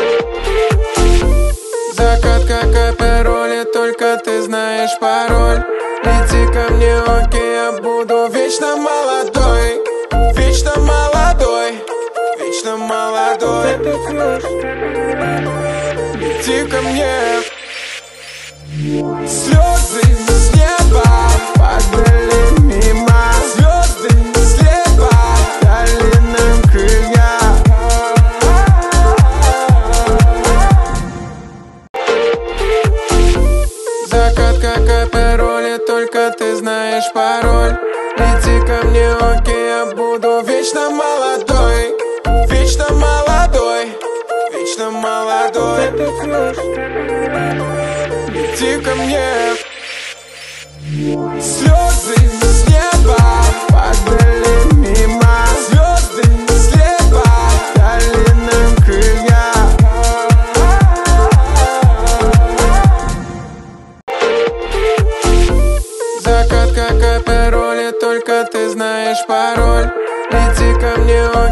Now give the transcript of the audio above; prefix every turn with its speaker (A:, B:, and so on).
A: Закат как апероли, только ты знаешь пароль. Лети ко мне, окей, я буду вечно молодой. Вечно молодой, вечно молодой. Лети ко мне. Слезы с неба падали мимо. Звезды слева дали нам крылья. Закат как апероли, только ты знаешь пароль. Лети ко мне, окей, я буду вечно молодой. Вечно молодой, вечно молодой. Лети ко мне. Слезы с неба падали мимо. Звезды слева дали нам крылья. Закат как апероли, только ты знаешь пароль. Лети ко мне,